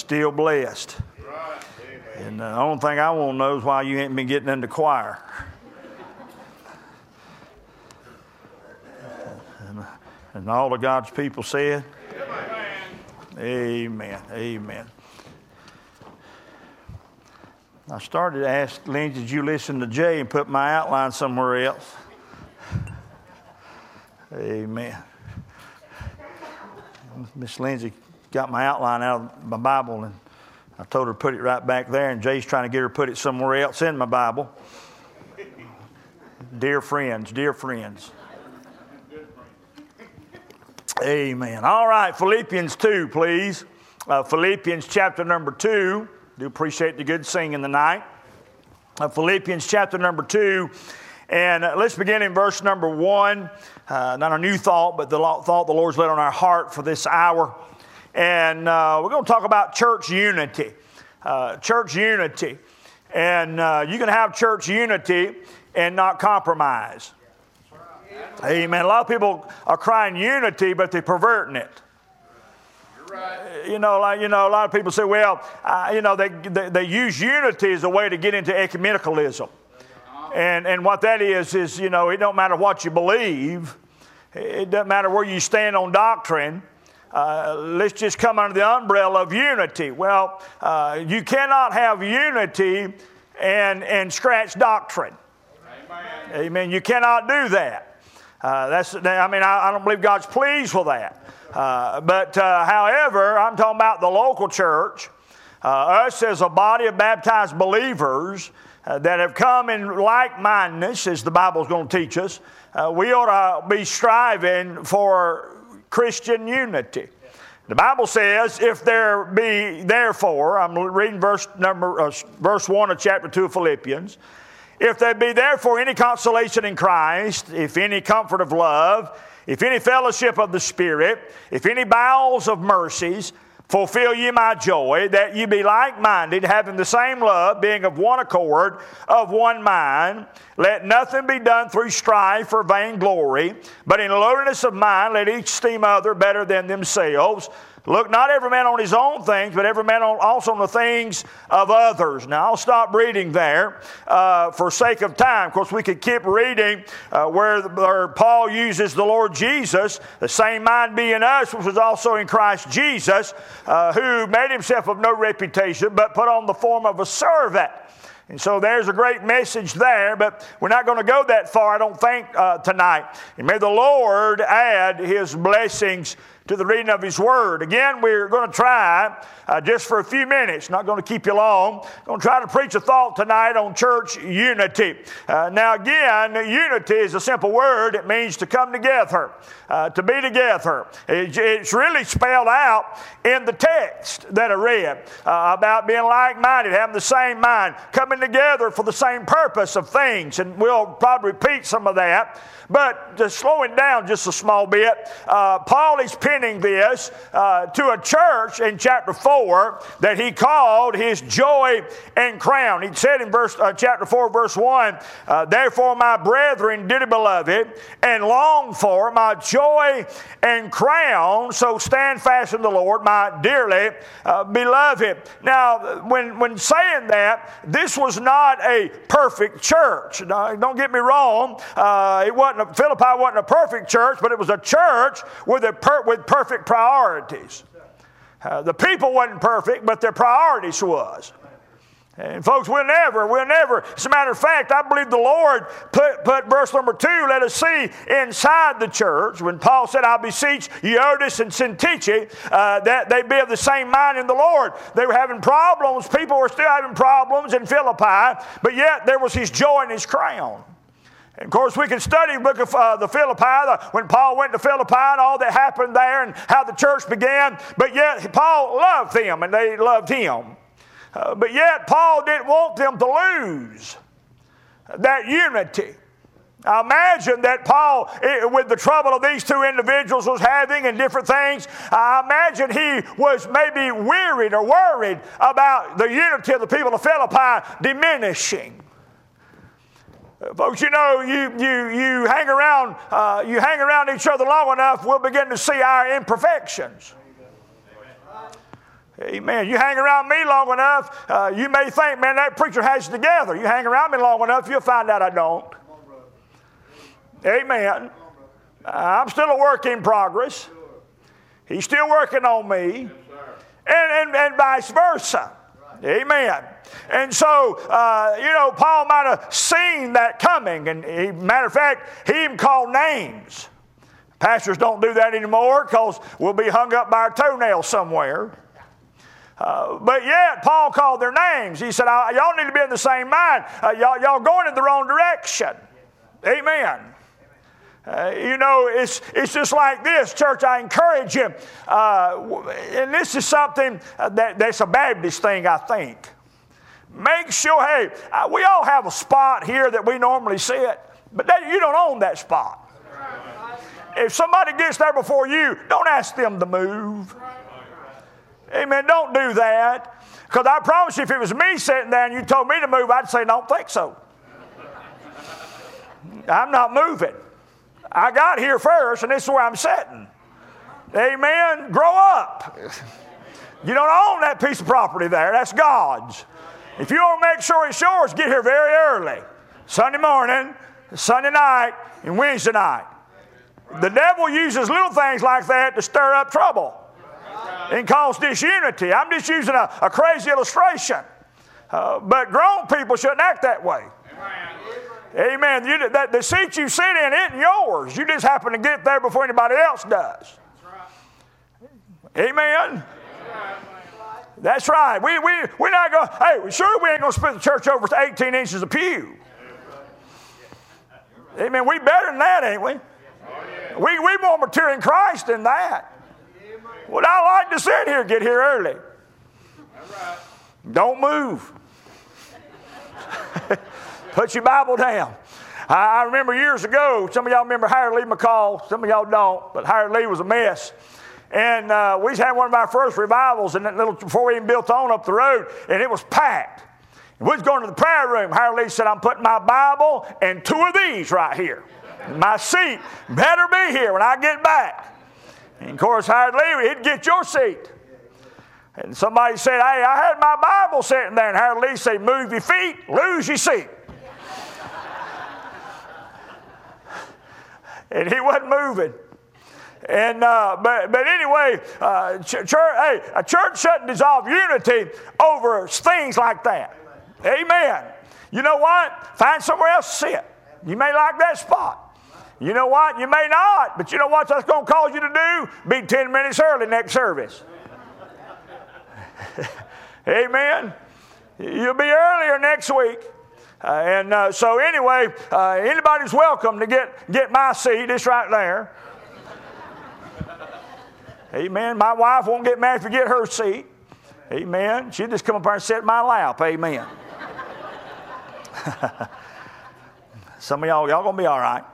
still blessed. And the only thing I want to know is why you ain't been getting in the choir. And all of God's people said, Amen. Amen. I started to ask Lindsay, did you listen to Jay and put my outline somewhere else? Amen. Miss Lindsay got my outline out of my Bible, and I told her to put it right back there, and Jay's trying to get her to put it somewhere else in my Bible. Dear friends, dear friends. Amen. All right, Philippians 2, please. Philippians chapter number 2. Do appreciate the good singing tonight. Philippians chapter number 2. And let's begin in verse number 1. Not a new thought, but the thought the Lord's laid on our heart for this hour. And we're going to talk about church unity. Church unity. And you can have church unity and not compromise. Amen. A lot of people are crying unity, but they're perverting it. Right. You know, a lot of people say, well, they use unity as a way to get into ecumenicalism. And what that is, it don't matter what you believe. It doesn't matter where you stand on doctrine. Let's just come under the umbrella of unity. Well, you cannot have unity and scratch doctrine. Amen. Amen. You cannot do that. I don't believe God's pleased with that. However, I'm talking about the local church, us as a body of baptized believers that have come in like-mindedness, as the Bible's going to teach us. We ought to be striving for Christian unity. The Bible says, if there be therefore, I'm reading verse 1 of chapter 2 of Philippians, if there be therefore any consolation in Christ, if any comfort of love, if any fellowship of the Spirit, if any bowels of mercies, fulfill ye my joy, that ye be like-minded, having the same love, being of one accord, of one mind. Let nothing be done through strife or vainglory, but in lowliness of mind let each esteem other better than themselves. Look not every man on his own things, but every man also on the things of others. Now, I'll stop reading there for sake of time. Of course, we could keep reading where Paul uses the Lord Jesus, the same mind be in us, which was also in Christ Jesus, who made himself of no reputation, but put on the form of a servant. And so there's a great message there, but we're not going to go that far, I don't think, tonight. And may the Lord add his blessings to the reading of his word. Again, we're going to try just for a few minutes, not going to keep you long. I'm going to try to preach a thought tonight on church unity. Now again, unity is a simple word. It means to come together, to be together. It's really spelled out in the text that I read about being like-minded, having the same mind, coming together for the same purpose of things. And we'll probably repeat some of that. But to slow it down just a small bit, Paul is penning this to a church in chapter 4 that he called his joy and crown. He said in chapter 4, verse 1, therefore, my brethren, dearly beloved, and long for my joy and crown, so stand fast in the Lord, my dearly beloved. Now, when saying that, this was not a perfect church. Don't get me wrong. Philippi wasn't a perfect church, but it was a church with perfect priorities. The people wasn't perfect, but their priorities was. And folks, we'll never, as a matter of fact, I believe the Lord put verse number 2, let us see inside the church, when Paul said, I beseech Euodias and Syntyche, that they be of the same mind in the Lord. They were having problems, people were still having problems in Philippi, but yet there was his joy and his crown. And of course, we can study the book of the Philippi, when Paul went to Philippi and all that happened there and how the church began. But yet, Paul loved them and they loved him. But yet, Paul didn't want them to lose that unity. I imagine that Paul, with the trouble of these two individuals was having and different things, I imagine he was maybe wearied or worried about the unity of the people of Philippi diminishing. Folks, you know, you hang around each other long enough, we'll begin to see our imperfections. Amen. You hang around me long enough, you may think, man, that preacher has it together. You hang around me long enough, you'll find out I don't. Amen. I'm still a work in progress. He's still working on me. And vice versa. Amen. And so, Paul might have seen that coming. And matter of fact, he even called names. Pastors don't do that anymore because we'll be hung up by our toenails somewhere. But yet, Paul called their names. He said, y'all need to be in the same mind. Y'all going in the wrong direction. Amen. It's just like this, church. I encourage you, and this is something that's a Baptist thing, I think. Make sure, hey, we all have a spot here that we normally sit, but you don't own that spot. If somebody gets there before you, don't ask them to move. Amen. Don't do that. Because I promise you, if it was me sitting there and you told me to move, I'd say, don't think so. I'm not moving. I got here first, and this is where I'm sitting. Amen. Grow up. You don't own that piece of property there. That's God's. If you want to make sure it's yours, get here very early. Sunday morning, Sunday night, and Wednesday night. The devil uses little things like that to stir up trouble and cause disunity. I'm just using a crazy illustration. But grown people shouldn't act that way. Amen. The seat you sit in isn't yours. You just happen to get there before anybody else does. Amen. That's right. We're not going, hey, sure we ain't going to split the church over 18 inches of pew. Amen. We better than that, ain't we? We more mature in Christ than that. Would I like to sit here, get here early? Don't move. Put your Bible down. I remember years ago, some of y'all remember Howard Lee McCall, some of y'all don't, but Howard Lee was a mess. And we had one of our first revivals in that little, before we even built on up the road, and it was packed. We was going to the prayer room. Howard Lee said, I'm putting my Bible and 2 of these right here. My seat better be here when I get back. And of course, Howard Lee, he'd get your seat. And somebody said, hey, I had my Bible sitting there. And Howard Lee said, move your feet, lose your seat. And he wasn't moving. And but anyway, a church shouldn't dissolve unity over things like that. Amen. You know what? Find somewhere else to sit. You may like that spot. You know what? You may not. But you know what that's going to cause you to do? Be 10 minutes early next service. Amen. You'll be earlier next week. So anyway, anybody's welcome to get my seat. It's right there. Amen. My wife won't get mad if you get her seat. Amen. She'll just come up there and sit in my lap. Amen. Some of y'all going to be all right.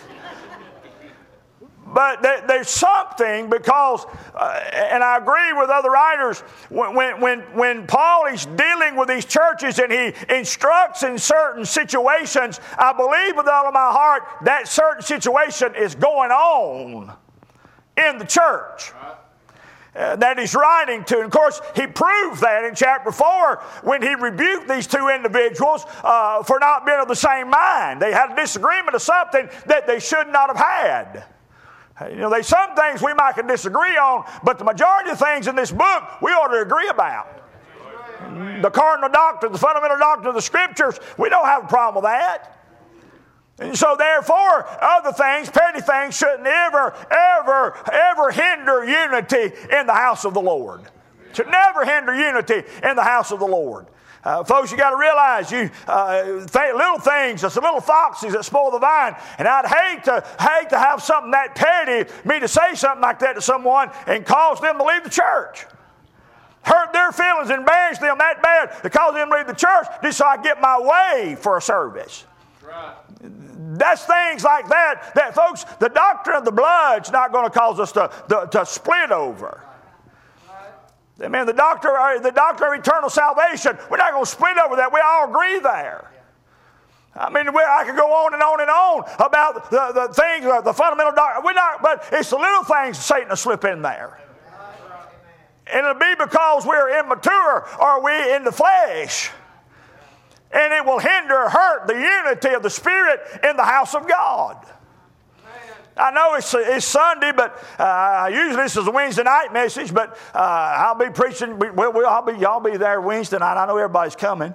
But there's something because, and I agree with other writers, when Paul is dealing with these churches and he instructs in certain situations, I believe with all of my heart that certain situation is going on in the church that he's writing to. And of course, he proved that in chapter 4 when he rebuked these 2 individuals for not being of the same mind. They had a disagreement of something that they should not have had. You know, there's some things we might can disagree on, but the majority of things in this book we ought to agree about. The cardinal doctrine, the fundamental doctrine of the Scriptures, we don't have a problem with that. And so therefore, other things, petty things, shouldn't ever hinder unity in the house of the Lord. Should never hinder unity in the house of the Lord. Folks, you got to realize little things, it's the little foxes that spoil the vine. And I'd hate to have something that petty, me to say something like that to someone and cause them to leave the church. Hurt their feelings and embarrass them that bad to cause them to leave the church just so I get my way for a service. Right. That's things like that folks, the doctrine of the blood's not going to cause us to split over. Amen. The doctrine of eternal salvation, we're not going to split over that. We all agree there. I mean, I could go on and on and on about the things, the fundamental doctrine. We're not, but it's the little things Satan will slip in there. And it'll be because we're immature or we in the flesh. And it will hinder or hurt the unity of the Spirit in the house of God. I know it's Sunday, but usually this is a Wednesday night message, but I'll be preaching. Y'all be there Wednesday night. I know everybody's coming.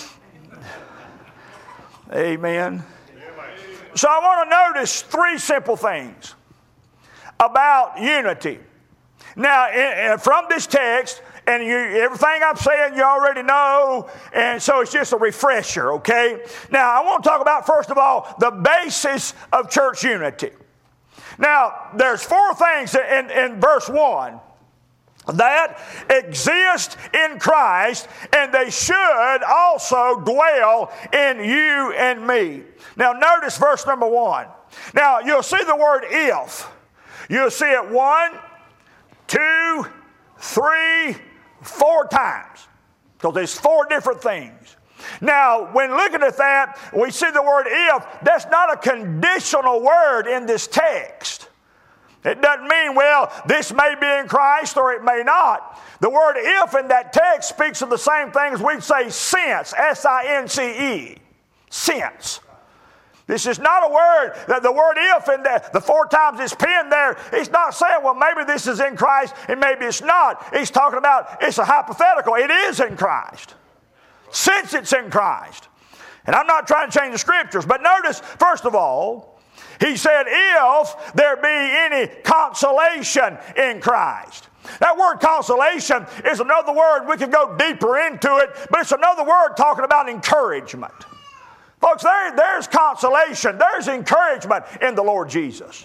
Amen. So I want to notice three simple things about unity. Now, from this text, and everything I'm saying you already know, and so it's just a refresher, okay? Now, I want to talk about, first of all, the basis of church unity. Now, there's four things in verse 1 that exist in Christ, and they should also dwell in you and me. Now, notice verse number 1. Now, you'll see the word if. You'll see it 1, 2, 3, 4 times, because there's 4 different things. Now, when looking at that, we see the word if. That's not a conditional word in this text. It doesn't mean, well, this may be in Christ or it may not. The word if in that text speaks of the same thing as we'd say since, S-I-N-C-E, since. This is not a word, that the word if in the 4 times it's penned there, it's not saying, well, maybe this is in Christ and maybe it's not. He's talking about, it's a hypothetical. It is in Christ. Since it's in Christ. And I'm not trying to change the scriptures, but notice, first of all, he said, if there be any consolation in Christ. That word consolation is another word, we could go deeper into it, but it's another word talking about encouragement. Folks, there's consolation, there's encouragement in the Lord Jesus.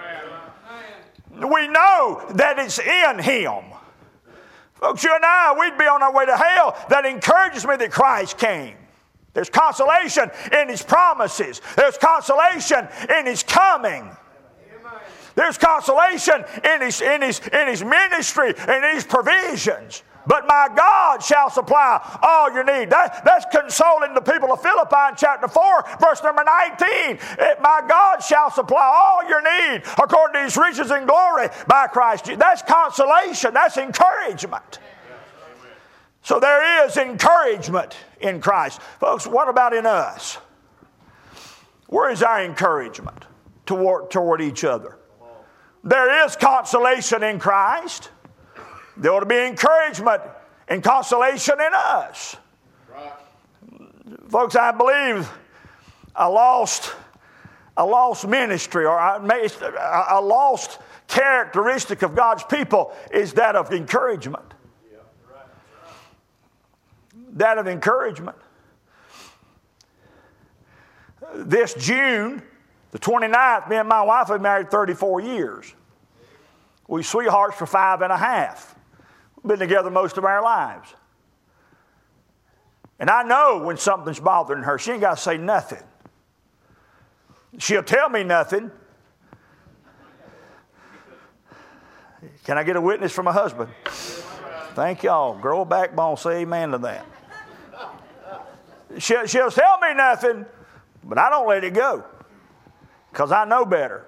We know that it's in Him. Folks, you and I, we'd be on our way to hell. That encourages me that Christ came. There's consolation in His promises. There's consolation in His coming. There's consolation in His ministry and His provisions. But my God shall supply all your need. That's consoling the people of Philippi in chapter 4, verse number 19. My God shall supply all your need according to His riches and glory by Christ Jesus. That's consolation. That's encouragement. So there is encouragement in Christ. Folks, what about in us? Where is our encouragement toward each other? There is consolation in Christ. There ought to be encouragement and consolation in us. Right. Folks, I believe a lost ministry or a lost characteristic of God's people is that of encouragement. Yeah. Right. That of encouragement. This June, the 29th, me and my wife have been married 34 years. We sweethearts for 5.5. Been together most of our lives. And I know when something's bothering her. She ain't got to say nothing. She'll tell me nothing. Can I get a witness from a husband? Thank y'all. Grow a backbone. Say amen to that. She'll tell me nothing, but I don't let it go. Because I know better.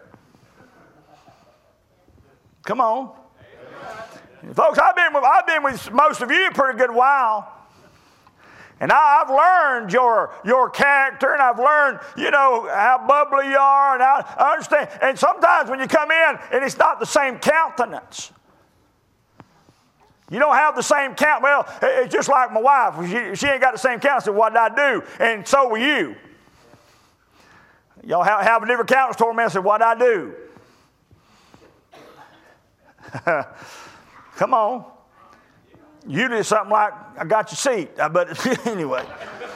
Come on. Folks, I've been with most of you a pretty good while. And I've learned your character, and I've learned, how bubbly you are, and I understand. And sometimes when you come in, and it's not the same countenance. You don't have the same count. Well, it's just like my wife. She ain't got the same countenance. What did I do? And so will you. Y'all have a different countenance toward me and say, what did I do? Come on. You did something like, I got your seat. But anyway.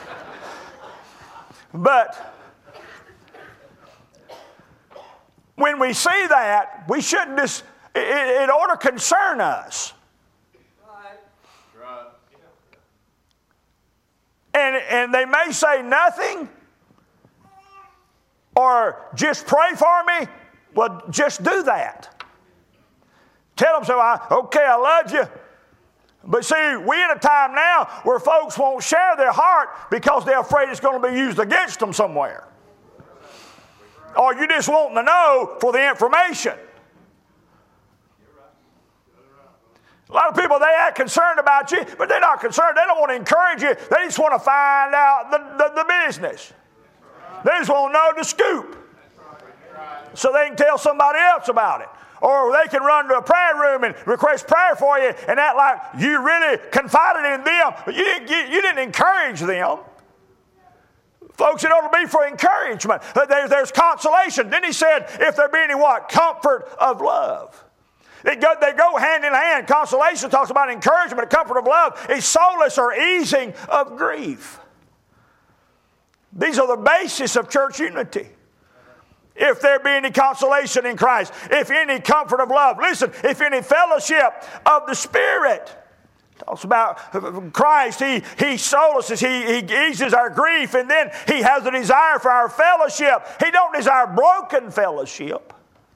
But when we see that, we shouldn't just, it ought to concern us. Right. And they may say nothing or just pray for me. Well, just do that. Tell them, okay, I love you. But see, we're in a time now where folks won't share their heart because they're afraid it's going to be used against them somewhere. Or you just want to know for the information. A lot of people, they act concerned about you, but they're not concerned. They don't want to encourage you. They just want to find out the business. They just want to know the scoop so they can tell somebody else about it. Or they can run to a prayer room and request prayer for you and act like you really confided in them, but you didn't encourage them. Folks, it ought to be for encouragement. There's consolation. Then he said, if there be any what? Comfort of love. They go hand in hand. Consolation talks about encouragement. Comfort of love is solace or easing of grief. These are the basis of church unity. If there be any consolation in Christ, if any comfort of love, listen, if any fellowship of the Spirit. Talks about Christ, He solaces, He eases our grief, and then He has a desire for our fellowship. He don't desire broken fellowship.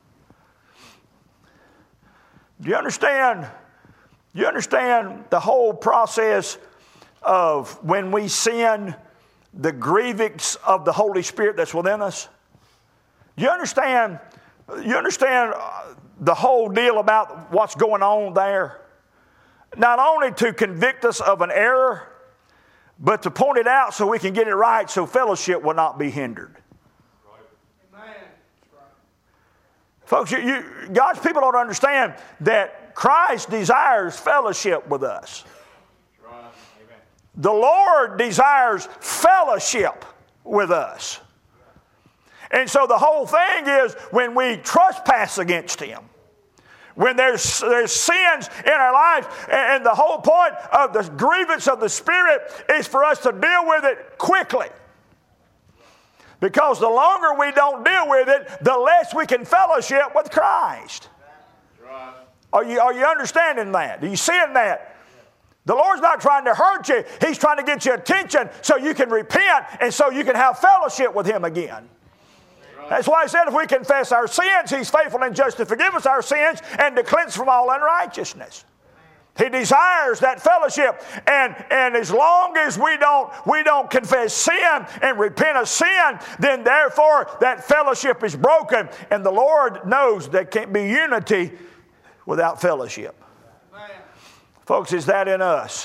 Do you understand? You understand the whole process of when we sin, the grievance of the Holy Spirit that's within us? Do you understand? You understand the whole deal about what's going on there? Not only to convict us of an error, but to point it out so we can get it right so fellowship will not be hindered. Amen. Folks, God's people ought to understand that Christ desires fellowship with us. The Lord desires fellowship with us. And so the whole thing is when we trespass against Him, when there's sins in our lives, and the whole point of the grievance of the Spirit is for us to deal with it quickly. Because the longer we don't deal with it, the less we can fellowship with Christ. Are you understanding that? Are you seeing that? The Lord's not trying to hurt you. He's trying to get your attention so you can repent and so you can have fellowship with Him again. That's why I said if we confess our sins, He's faithful and just to forgive us our sins and to cleanse from all unrighteousness. He desires that fellowship, and as long as we don't confess sin and repent of sin, then therefore that fellowship is broken, and the Lord knows there can't be unity without fellowship. Folks, is that in us?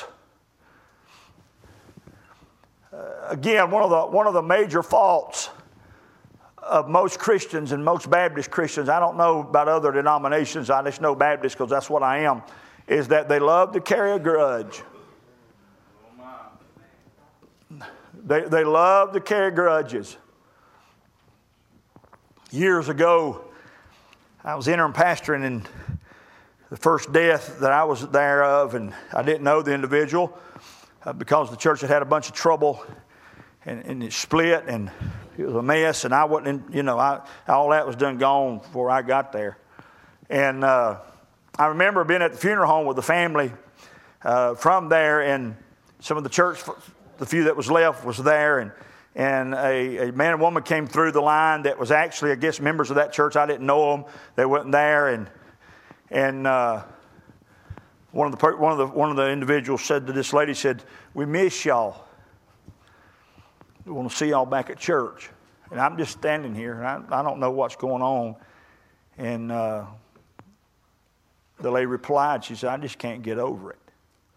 Again, one of the major faults of most Christians and most Baptist Christians, I don't know about other denominations, I just know Baptist because that's what I am, is that they love to carry a grudge. They love to carry grudges. Years ago, I was interim pastoring in the first death that I was there of, and I didn't know the individual because the church had a bunch of trouble and it split, and it was a mess, and I wasn't, all that was done gone before I got there. And I remember being at the funeral home with the family from there, and some of the church, the few that was left was there, and a man and woman came through the line that was actually, I guess, members of that church. I didn't know them. They weren't there, and one of the individuals said to this lady, said, "We miss y'all. We want to see y'all back at church." And I'm just standing here, and I don't know what's going on. And the lady replied, she said, "I just can't get over it.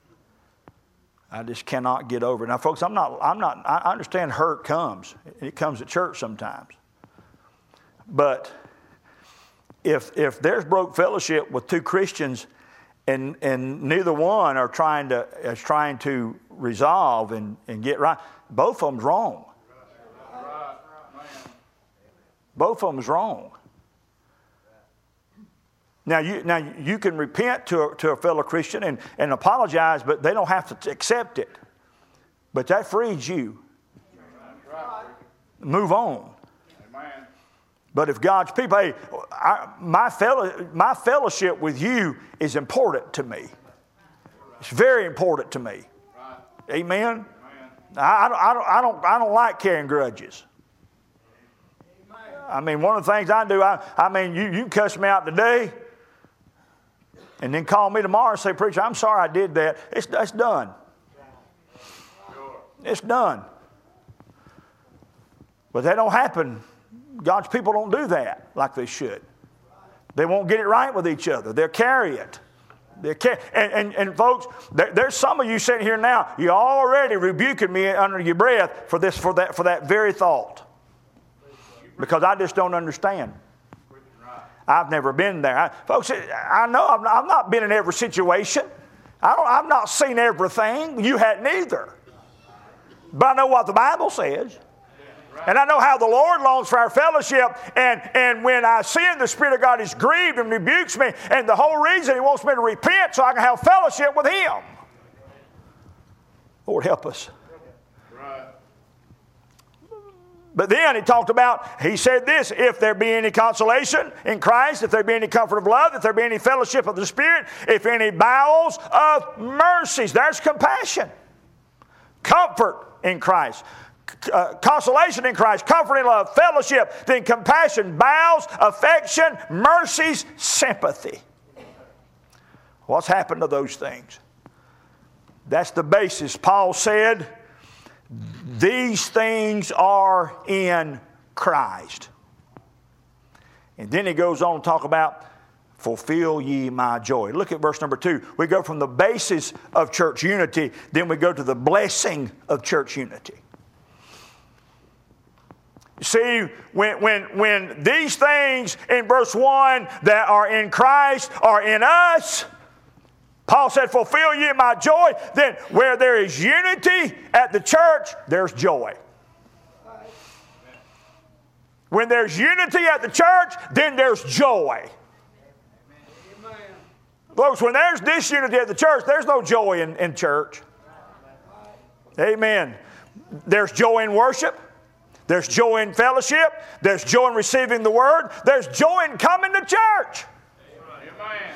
I just cannot get over it." Now, folks, I understand hurt comes. It comes at church sometimes. But if there's broke fellowship with two Christians and neither one is trying to resolve and get right, both of them's wrong. Both of them's wrong. Now you can repent to a fellow Christian and apologize, but they don't have to accept it. But that frees you. Move on. But if God's people, hey, my fellowship with you is important to me. It's very important to me. Amen. I don't like carrying grudges. I mean, one of the things I do, you can cuss me out today, and then call me tomorrow and say, "Preacher, I'm sorry I did that." That's done. It's done. But that don't happen. God's people don't do that like they should. They won't get it right with each other. They'll carry it. And folks, there's some of you sitting here now, you're already rebuking me under your breath for that very thought. Because I just don't understand. I've never been there. Folks, I know I've not been in every situation. I've not seen everything. You hadn't either. But I know what the Bible says. And I know how the Lord longs for our fellowship. And when I sin, the Spirit of God is grieved and rebukes me. And the whole reason He wants me to repent so I can have fellowship with Him. Lord, help us. But then he said this, if there be any consolation in Christ, if there be any comfort of love, if there be any fellowship of the Spirit, if any bowels of mercies. There's compassion. Comfort in Christ. Consolation in Christ, comfort in love, fellowship, then compassion, bowels, affection, mercies, sympathy. What's happened to those things? That's the basis. Paul said, these things are in Christ. And then he goes on to talk about, fulfill ye my joy. Look at verse number 2. We go from the basis of church unity, then we go to the blessing of church unity. See, when these things in verse 1 that are in Christ are in us, Paul said, fulfill ye my joy. Then where there is unity at the church, there's joy. When there's unity at the church, then there's joy. Folks, when there's disunity at the church, there's no joy in church. Amen. There's joy in worship. There's joy in fellowship. There's joy in receiving the word. There's joy in coming to church. Amen.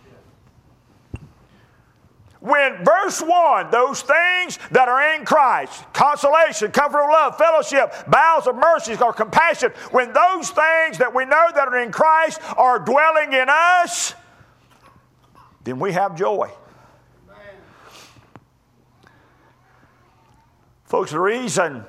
When verse 1, those things that are in Christ, consolation, comfort of love, fellowship, bowels of mercies, or compassion, when those things that we know that are in Christ are dwelling in us, then we have joy. Amen. Folks, the reason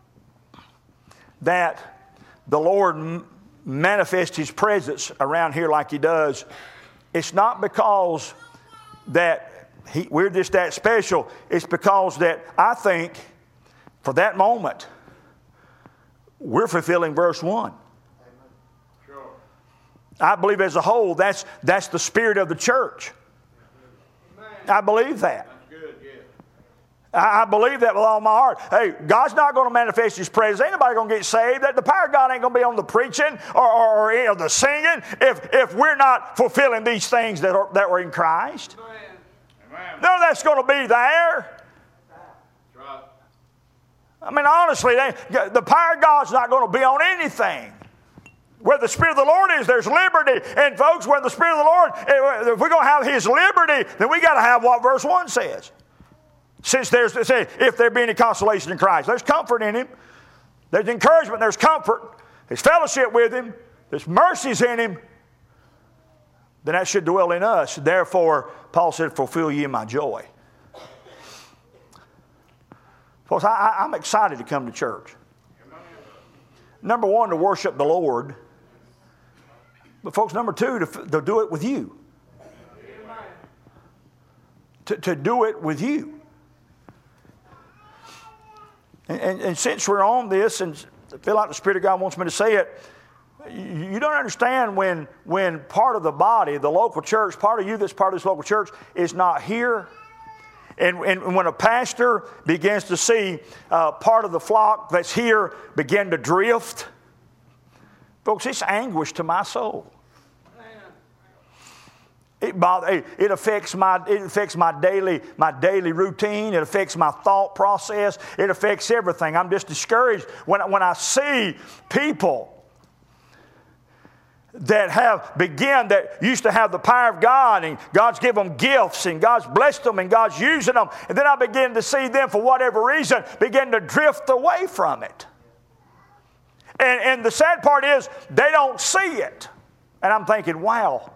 that the Lord manifests His presence around here like He does, it's not because that we're just that special. It's because that I think for that moment we're fulfilling verse 1. Sure. I believe as a whole that's the spirit of the church. Amen. I believe that. I believe that with all my heart. Hey, God's not going to manifest His presence. Ain't nobody going to get saved. The power of God ain't going to be on the preaching or the singing if we're not fulfilling these things that were in Christ. Amen. None of that's going to be there. Right. I mean, honestly, the power of God's not going to be on anything. Where the Spirit of the Lord is, there's liberty. And folks, where the Spirit of the Lord, if we're going to have His liberty, then we got to have what verse 1 says. Since if there be any consolation in Christ, there's comfort in Him. There's encouragement, there's comfort. There's fellowship with Him. There's mercies in Him. Then that should dwell in us. Therefore, Paul said, fulfill ye my joy. Folks, I'm excited to come to church. Number 1, to worship the Lord. But folks, number 2, to do it with you. To do it with you. And since we're on this, and I feel like the Spirit of God wants me to say it, you don't understand when part of the body, the local church, part of you that's part of this local church is not here. And when a pastor begins to see part of the flock that's here begin to drift, folks, it's anguish to my soul. It affects my daily routine. It affects my thought process. It affects everything. I'm just discouraged when I see people that used to have the power of God, and God's given them gifts, and God's blessed them, and God's using them, and then I begin to see them for whatever reason begin to drift away from it. And the sad part is they don't see it, and I'm thinking, wow.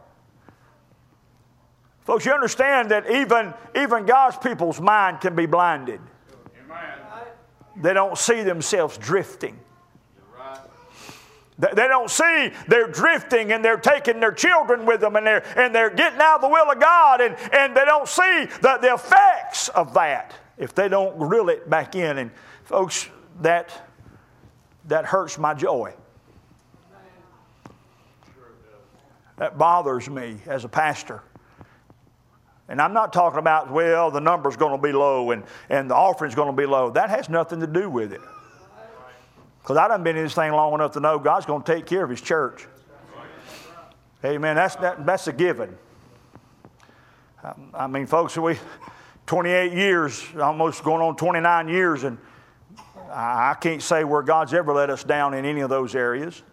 Folks, you understand that even God's people's mind can be blinded. Amen. They don't see themselves drifting. Right. They don't see they're drifting and they're taking their children with them and they're getting out of the will of God, and they don't see the effects of that if they don't reel it back in. And folks, that hurts my joy. That bothers me as a pastor. And I'm not talking about, well, the number's going to be low and the offering's going to be low. That has nothing to do with it. Because I done been in this thing long enough to know God's going to take care of His church. Amen. That's a given. I mean, folks, 28 years, almost going on 29 years, and I can't say where God's ever let us down in any of those areas.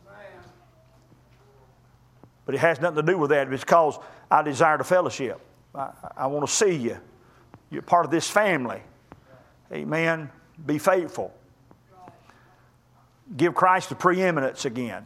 But it has nothing to do with that. It's because I desire the fellowship. I want to see you. You're part of this family. Amen. Be faithful. Give Christ the preeminence again.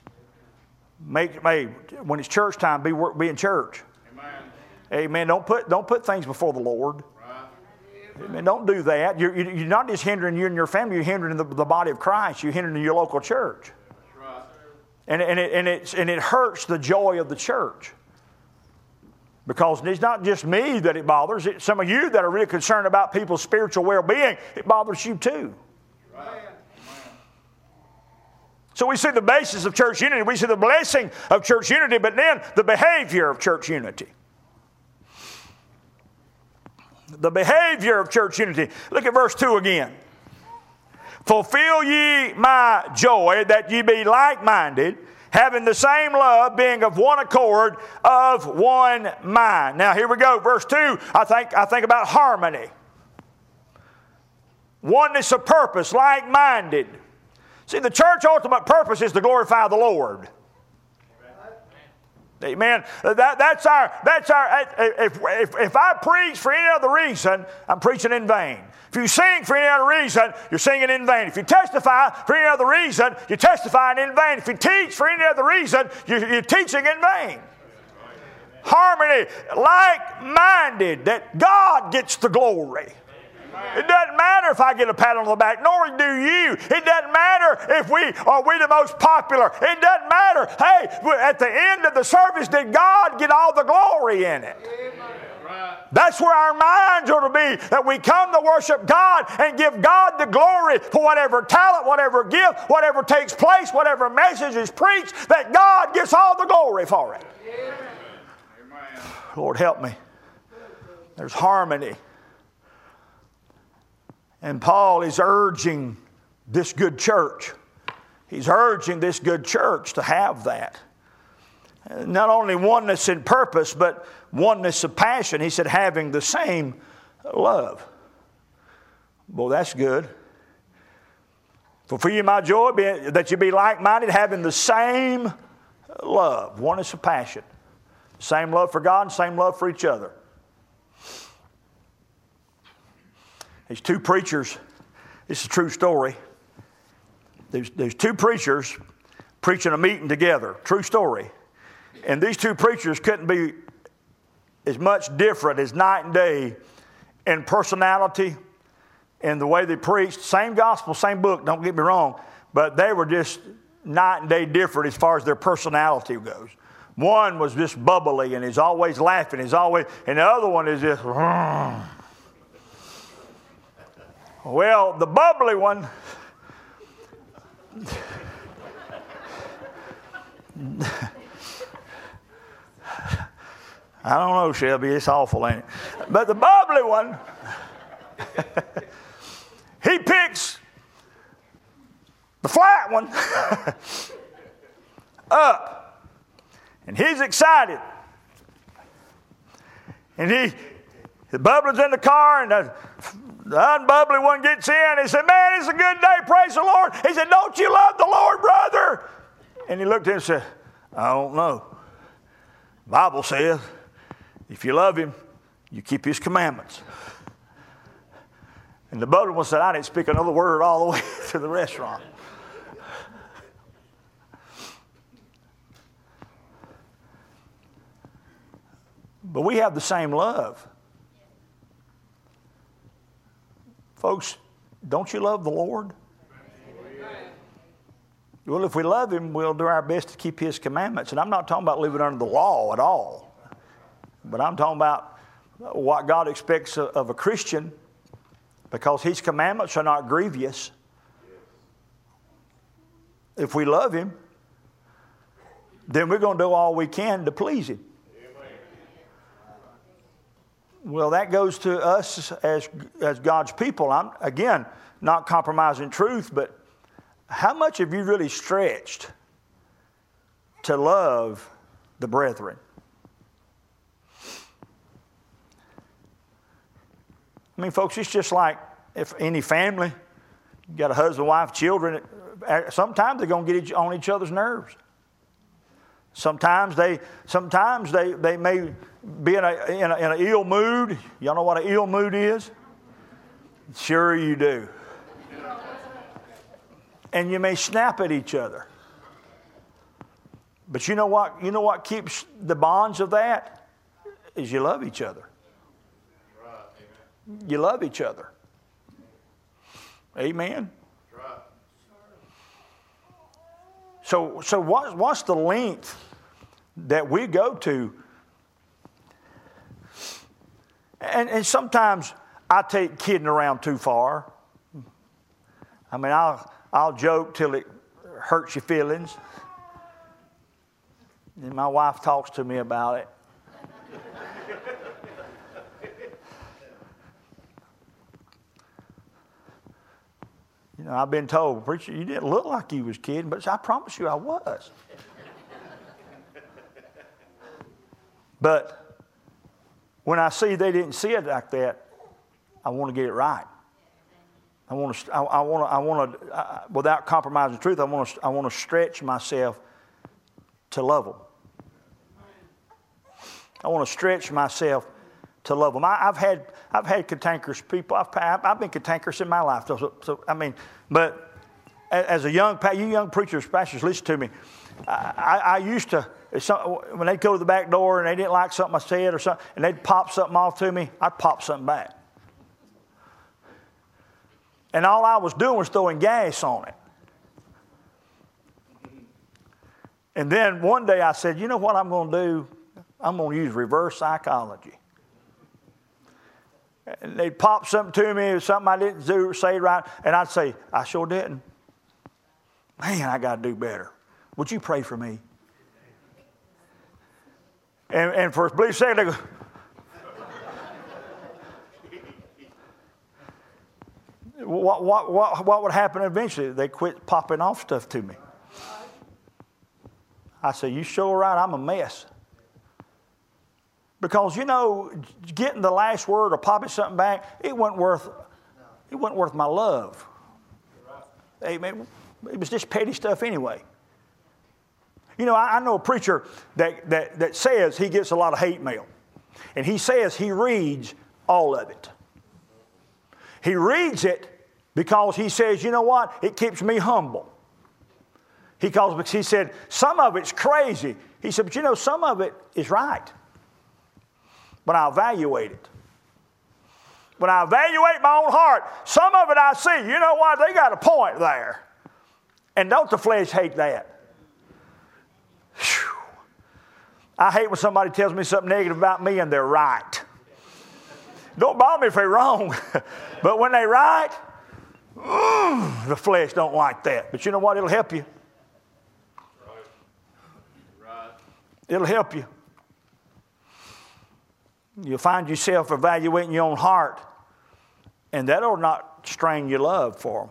When it's church time, be in church. Amen. Don't put things before the Lord. Amen. Don't do that. You're not just hindering you and your family. You're hindering the body of Christ. You're hindering your local church. And it hurts the joy of the church. Because it's not just me that it bothers. It's some of you that are really concerned about people's spiritual well-being. It bothers you too. So we see the basis of church unity. We see the blessing of church unity, but then the behavior of church unity. The behavior of church unity. Look at verse 2 again. Fulfill ye my joy, that ye be like-minded, having the same love, being of one accord, of one mind. Now here we go. Verse 2, I think about harmony. Oneness of purpose, like-minded. See, the church's ultimate purpose is to glorify the Lord. Amen. That's our. If I preach for any other reason, I'm preaching in vain. If you sing for any other reason, you're singing in vain. If you testify for any other reason, you're testifying in vain. If you teach for any other reason, you're teaching in vain. Harmony, like-minded, that God gets the glory. It doesn't matter if I get a pat on the back, nor do you. It doesn't matter if we the most popular. It doesn't matter. Hey, at the end of the service, did God get all the glory in it? That's where our minds ought to be, that we come to worship God and give God the glory for whatever talent, whatever gift, whatever takes place, whatever message is preached, that God gets all the glory for it. Amen. Lord, help me. There's harmony. And Paul is urging this good church. He's urging this good church to have that. Not only oneness in purpose, but oneness of passion. He said, having the same love. Well, that's good. Fulfill you my joy, that you be like-minded, having the same love. Oneness of passion. Same love for God and same love for each other. These two preachers, this is a true story. There's two preachers preaching a meeting together. True story. And these two preachers couldn't be as much different as night and day in personality and the way they preached. Same gospel, same book, don't get me wrong. But they were just night and day different as far as their personality goes. One was just bubbly and he's always laughing. And the other one is just... Well, the bubbly one, I don't know, Shelby, it's awful, ain't it? But the bubbly one, he picks the flat one up, and he's excited. And the bubbly's in the car, and the unbubbly one gets in. He said, man, it's a good day. Praise the Lord. He said, don't you love the Lord, brother? And he looked at him and said, I don't know. The Bible says, if you love him, you keep his commandments. And the bubbly one said, I didn't speak another word all the way to the restaurant. But we have the same love. Folks, don't you love the Lord? Well, if we love Him, we'll do our best to keep His commandments. And I'm not talking about living under the law at all. But I'm talking about what God expects of a Christian, because His commandments are not grievous. If we love Him, then we're going to do all we can to please Him. Well, that goes to us as God's people. I'm, again, not compromising truth, but how much have you really stretched to love the brethren? I mean, folks, it's just like if any family, you got a husband, wife, children, sometimes they're going to get on each other's nerves. Sometimes they may be in an ill mood. Y'all know what an ill mood is? Sure you do. And you may snap at each other. But you know what? You know what keeps the bonds of that? Is you love each other. You love each other. Amen. So what's the length that we go to? And sometimes I take kidding around too far. I mean, I'll joke till it hurts your feelings. And my wife talks to me about it. You know, I've been told, preacher, you didn't look like you was kidding, but I promise you I was. But when I see they didn't see it like that, I want to get it right. I want to, without compromising the truth, I want to stretch myself to love them. I want to stretch myself to love them. I've had cantankerous people. I've been cantankerous in my life. So I mean, but as a young preachers, pastors, listen to me. I used to, when they'd go to the back door and they didn't like something I said or something, and they'd pop something off to me, I'd pop something back. And all I was doing was throwing gas on it. And then one day I said, you know what I'm going to do? I'm going to use reverse psychology. And they'd pop something to me, something I didn't do or say right, and I'd say, I sure didn't. Man, I got to do better. Would you pray for me? And for a brief second, they go, what would happen eventually? They quit popping off stuff to me. I say, you sure right, I'm a mess. Because, you know, getting the last word or popping something back, it wasn't worth my love. Amen. It was just petty stuff anyway. You know, I know a preacher that says he gets a lot of hate mail. And he says he reads all of it. He reads it because he says, you know what? It keeps me humble. Because he said, some of it's crazy. He said, but you know, some of it is right. But I evaluate it. When I evaluate my own heart, some of it I see, you know what? They got a point there. And don't the flesh hate that? Whew. I hate when somebody tells me something negative about me and they're right. Don't bother me if they're wrong. But when they're right, the flesh don't like that. But you know what? It'll help you. It'll help you. You'll find yourself evaluating your own heart, and that'll not strain your love for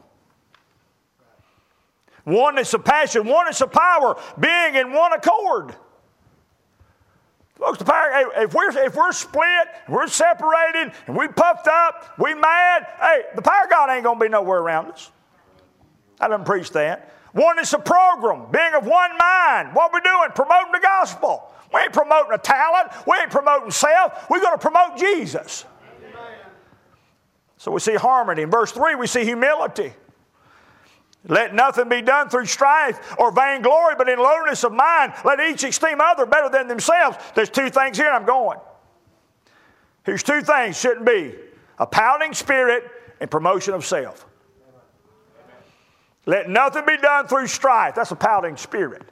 them. Oneness of passion, oneness of power, being in one accord. Folks, the power, if we're split, we're separated, and we puffed up, we mad, hey, the power of God ain't going to be nowhere around us. I didn't preach that. Oneness of program, being of one mind. What we doing? Promoting the gospel. We ain't promoting a talent. We ain't promoting self. We're going to promote Jesus. Amen. So we see harmony. In verse 3, we see humility. Let nothing be done through strife or vainglory, but in lowliness of mind, let each esteem other better than themselves. There's two things here, and I'm going. Here's two things shouldn't be: a pouting spirit and promotion of self. Let nothing be done through strife. That's a pouting spirit.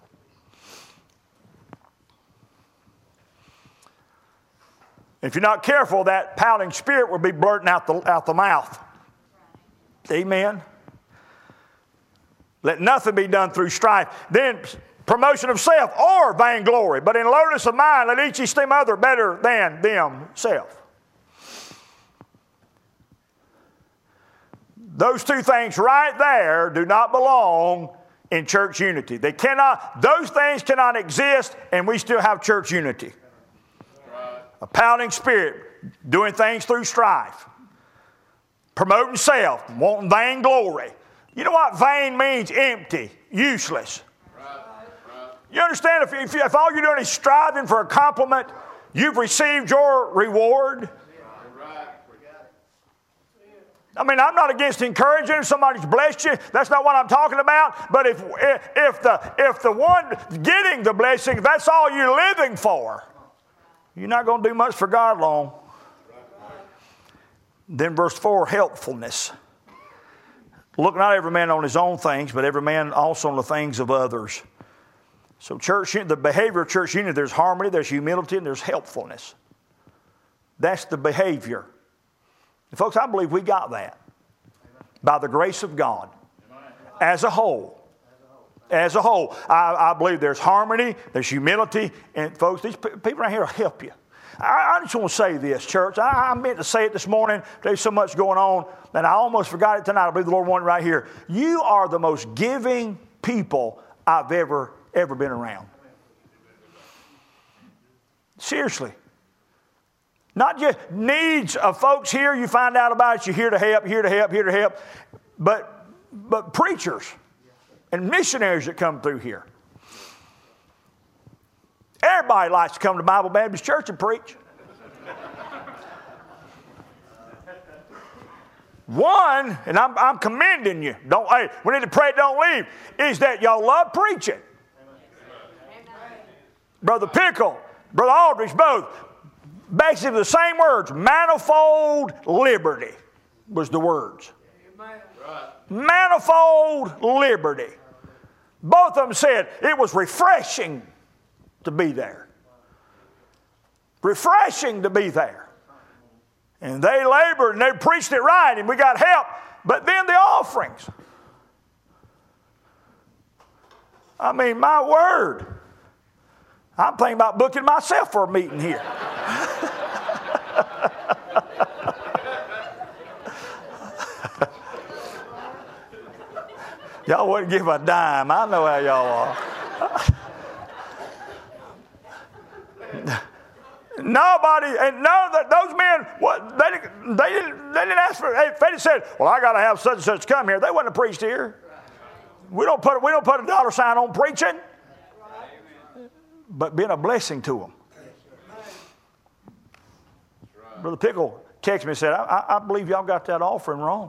If you're not careful, that pouting spirit will be blurting out the mouth. Amen. Let nothing be done through strife. Then promotion of self or vainglory. But in lowliness of mind, let each esteem other better than themselves. Those two things right there do not belong in church unity. Those things cannot exist and we still have church unity. A pouting spirit, doing things through strife, promoting self, wanting vainglory. You know what vain means? Empty, useless. You understand, if all you're doing is striving for a compliment, you've received your reward. I mean, I'm not against encouraging if somebody's blessed you. That's not what I'm talking about. But if the one getting the blessing, that's all you're living for, you're not going to do much for God long. Then verse 4, helpfulness. Look not every man on his own things, but every man also on the things of others. So the behavior of church unity, there's harmony, there's humility, and there's helpfulness. That's the behavior. And folks, I believe we got that by the grace of God as a whole. As a whole, I believe there's harmony, there's humility, and folks, these people right here will help you. I just want to say this, church. I meant to say it this morning. There's so much going on, and I almost forgot it tonight. I believe the Lord wanted it right here. You are the most giving people I've ever been around. Seriously. Not just needs of folks here, you find out about it, you're here to help, but preachers and missionaries that come through here. Everybody likes to come to Bible Baptist Church and preach. One, and I'm commending you, we need to pray, don't leave, is that y'all love preaching. Brother Pickle, Brother Aldrich, both, basically the same words, manifold liberty was the words. Manifold liberty. Both of them said it was refreshing to be there. Refreshing to be there. And they labored and they preached it right and we got help. But then the offerings. I mean, my word. I'm thinking about booking myself for a meeting here. Y'all wouldn't give a dime. I know how y'all are. Nobody, and none of those men, they didn't ask for it. If they said, well, I got to have such and such come here, they wouldn't have preached here. We don't put a dollar sign on preaching, but being a blessing to them. Brother Pickle texted me and said, I believe y'all got that offering wrong.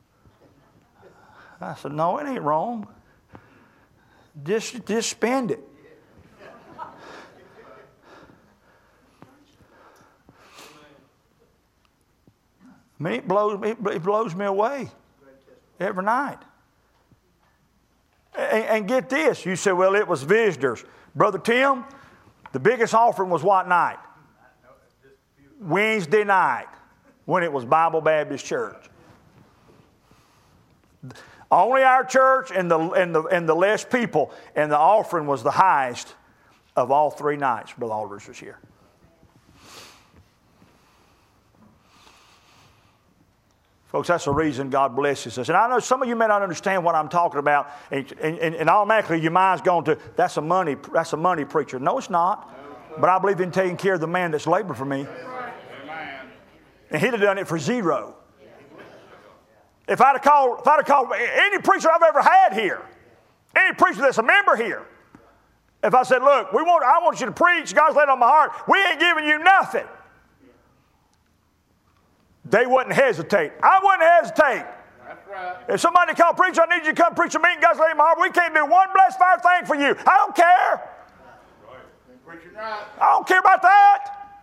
I said, no, it ain't wrong. Just spend it. I mean, it blows me away every night. And get this. You say, well, it was visitors. Brother Tim, the biggest offering was what night? Wednesday night when it was Bible Baptist Church. Only our church and the less people, and the offering was the highest of all 3 nights. Brother Aldrich was here. Folks, that's the reason God blesses us. And I know some of you may not understand what I'm talking about, and automatically your mind's going to, that's a money preacher. No, it's not. But I believe in taking care of the man that's labored for me. And he'd have done it for zero. If I'd have called any preacher I've ever had here, any preacher that's a member here, if I said, look, I want you to preach, God's laid on my heart, we ain't giving you nothing. They wouldn't hesitate. I wouldn't hesitate. That's right. If somebody called preacher, I need you to come preach a meeting, God's laid on my heart, we can't do one blessed fire thing for you. I don't care. Right. I don't care about that.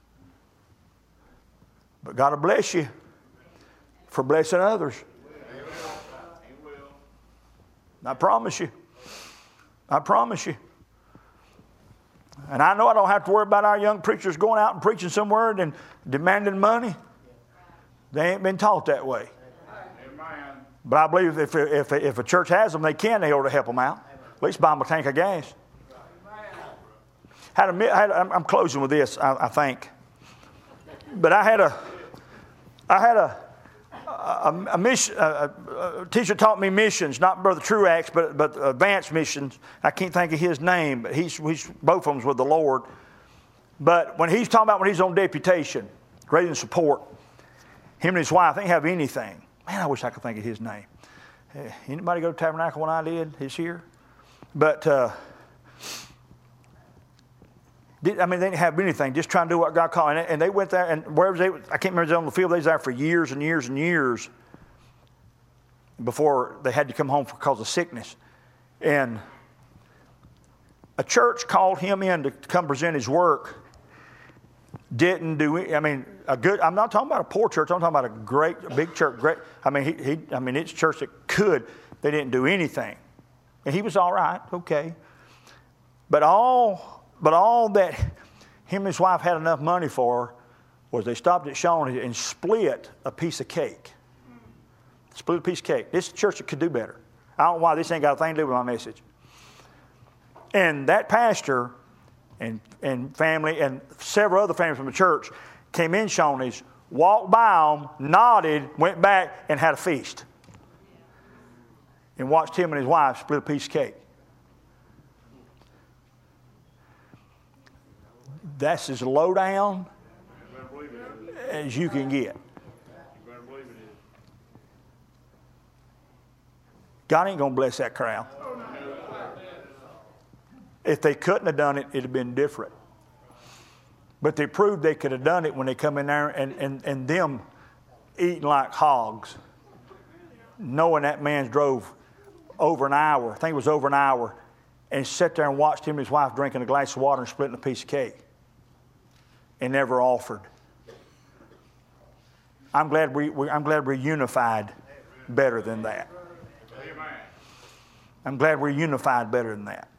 But God will bless you for blessing others. I promise you. I promise you. And I know I don't have to worry about our young preachers going out and preaching somewhere and demanding money. They ain't been taught that way. Amen. But I believe if a church has them, they ought to help them out. At least buy them a tank of gas. I'm closing with this, I think. But I had a teacher taught me missions, not Brother Truax, but advanced missions. I can't think of his name, but he's both of them's with the Lord. But when he's talking about when he's on deputation, raising support, him and his wife, they didn't have anything. Man, I wish I could think of his name. Anybody go to Tabernacle when I did? He's here. But they didn't have anything, just trying to do what God called. And they went there, and wherever I can't remember if they was on the field, they was there for years and years and years before they had to come home because of sickness. And a church called him in to come present his work. Didn't do it. I'm not talking about a poor church. I'm talking about a big church. It's a church that could. They didn't do anything. And he was all right, okay. But all that him and his wife had enough money for was they stopped at Shawnee and split a piece of cake. Split a piece of cake. This is a church that could do better. I don't know why this ain't got a thing to do with my message. And that pastor and family and several other families from the church came in Shawnee's, walked by them, nodded, went back and had a feast. And watched him and his wife split a piece of cake. That's as low down as you can get. God ain't going to bless that crowd. If they couldn't have done it, it'd have been different. But they proved they could have done it when they come in there and them eating like hogs, knowing that man drove over an hour, I think it was over an hour, and sat there and watched him and his wife drinking a glass of water and splitting a piece of cake. And never offered. I'm glad we're unified better than that. I'm glad we're unified better than that.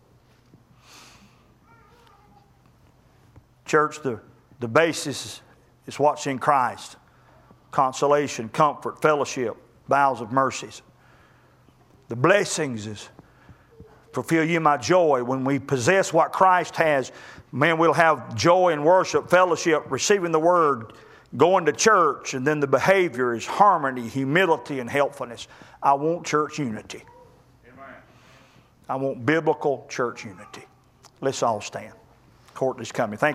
Church, the basis is what's in Christ. Consolation, comfort, fellowship, bowels of mercies. The blessings is fulfill you my joy. When we possess what Christ has, man, we'll have joy in worship, fellowship, receiving the word, going to church, and then the behavior is harmony, humility, and helpfulness. I want church unity. Amen. I want biblical church unity. Let's all stand. Court is coming. Thank you.